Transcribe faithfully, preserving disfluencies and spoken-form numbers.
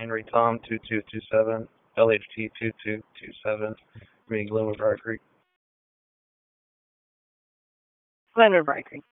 Henry Tom two two two seven, L H T two two two seven, Green Glenwood Briar Creek. Glenwood Briar Creek.